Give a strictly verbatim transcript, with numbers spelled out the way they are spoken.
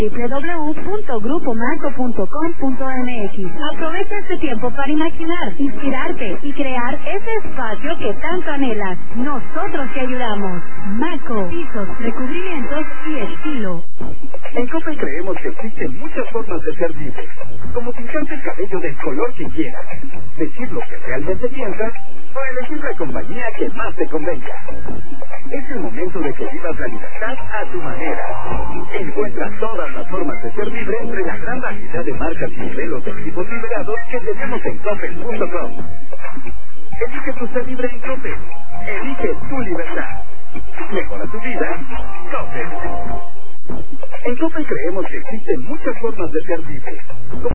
doble u doble u doble u punto grupo marco punto com punto m x. Aprovecha este tiempo para imaginar, inspirarte y crear ese espacio que tanto anhelas. Nosotros te ayudamos. Marco, pisos, recubrimientos y estilo. En Coppel creemos que existen muchas formas de ser libre, como pintarte el cabello del color que quieras, decir lo que realmente piensas o elegir la compañía que más te convenga. Es el momento de que vivas la libertad a tu manera. Encuentra todas las formas de ser libre entre la gran variedad de marcas y modelos de equipos liberados que tenemos en Coppel punto com. Elige tu ser libre en Coppel. Elige tu libertad. Mejora tu vida. Coppel. En Coppel creemos que existen muchas formas de ser libre.